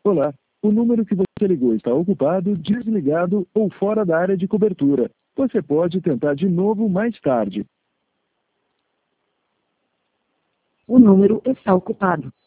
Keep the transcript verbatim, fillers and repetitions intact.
Olá, o número que você ligou está ocupado, desligado ou fora da área de cobertura. Você pode tentar de novo mais tarde. O número está ocupado.